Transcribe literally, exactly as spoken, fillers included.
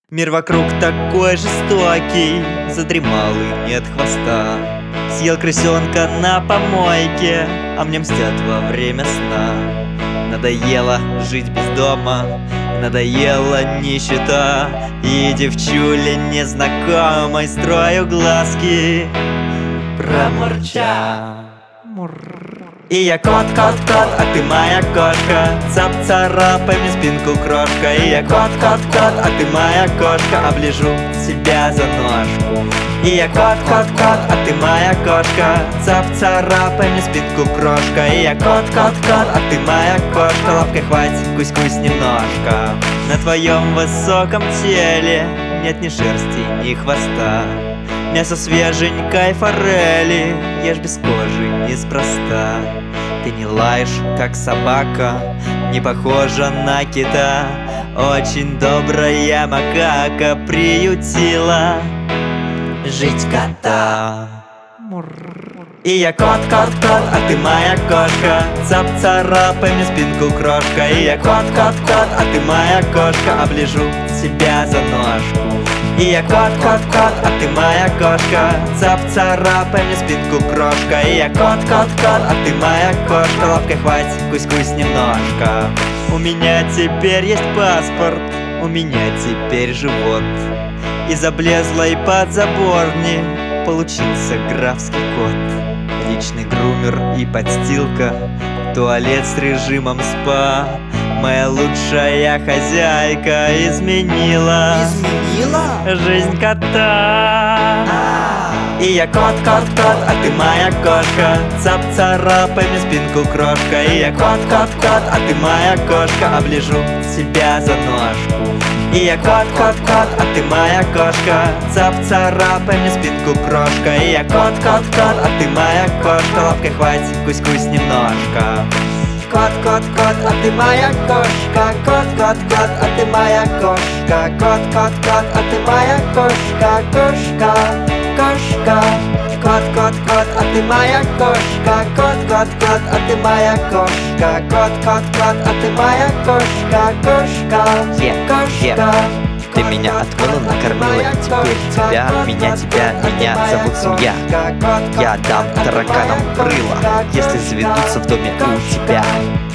Мир вокруг такой жестокий, задремал и нет хвоста. Съел крысенка на помойке, а мне мстят во время сна. Надоело жить без дома, надоела нищета, и девчуле незнакомой строю глазки, промурча. И я кот, кот, кот, а ты моя кошка. Цап-царапай мне спинку, крошка. И я кот, кот, кот, а ты моя кошка. Оближу себя за ножку. И я кот, кот, кот, а ты моя кошка. Цап-царапай мне спинку, крошка. И я кот, кот, кот, а ты моя кошка. Лапкой хватит, кусь-кусь немножко. На твоем высоком теле нет ни шерсти, ни хвоста. Мясо свеженькой форели ешь без кожи неспроста. Ты не лаешь, как собака, не похожа на кита. Очень добрая макака приютила жить кота. И я кот, кот, кот, а ты моя кошка. Цап-царапай мне спинку, крошка. И я кот, кот, кот, а ты моя кошка. Оближу себя за ножку. И я кот, кот, кот, а ты моя кошка. Цап-царапай мне спинку, крошка. И я кот, кот, кот, а ты моя кошка. Лапкой хватит, кусь-кусь немножко. У меня теперь есть паспорт, у меня теперь живот. Из облезлой подзаборни получился графский кот. Личный грумер и подстилка, туалет с режимом спа. Моя лучшая хозяйка изменила, изменила? жизнь кота. И я кот, кот, кот, а ты моя кошка. Цап-царапай мне спинку, крошка. И я кот, кот, кот, а ты моя кошка. Оближу себя за ножку. И я кот, кот, кот, а ты моя кошка. Цап-царапай мне спинку, крошка. И я кот, кот, кот, а ты моя кошка. Лапкой хватит, кусь-кусь немножко. Кот, кот, кот, а ты моя кошка. Кот, кот, кот, а ты моя кошка. Кот, кот, кот, а ты моя кошка. Кошка, кошка. Кот, кот, кот, а ты моя кошка. Кот, кот, кот, а ты моя кошка. Кот, кот, кот, а ты моя кошка. Кошка, кошка. Ты меня отмыла, накормила, и теперь тебя, меня, тебя, меня зовут семья. Я дам тараканам крыло, если заведутся в доме у тебя.